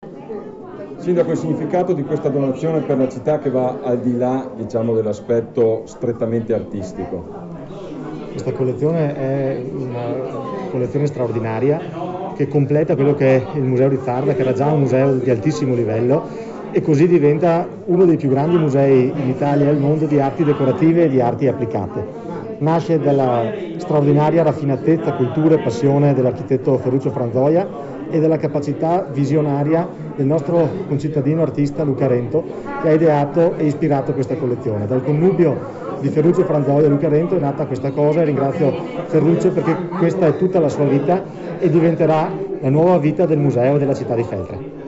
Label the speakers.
Speaker 1: Sindaco, il significato di questa donazione per la città che va al di là, diciamo, dell'aspetto strettamente artistico.
Speaker 2: Questa collezione è una collezione straordinaria che completa quello che è il Museo di Zarda, che era già un museo di altissimo livello, e così diventa uno dei più grandi musei in Italia e al mondo di arti decorative e di arti applicate. Nasce dalla straordinaria raffinatezza, cultura e passione dell'architetto Ferruccio Franzoia e della capacità visionaria del nostro concittadino artista Luca Rento, che ha ideato e ispirato questa collezione. Dal connubio di Ferruccio Franzoia e Luca Rento è nata questa cosa, e ringrazio Ferruccio perché questa è tutta la sua vita e diventerà la nuova vita del museo della città di Feltre.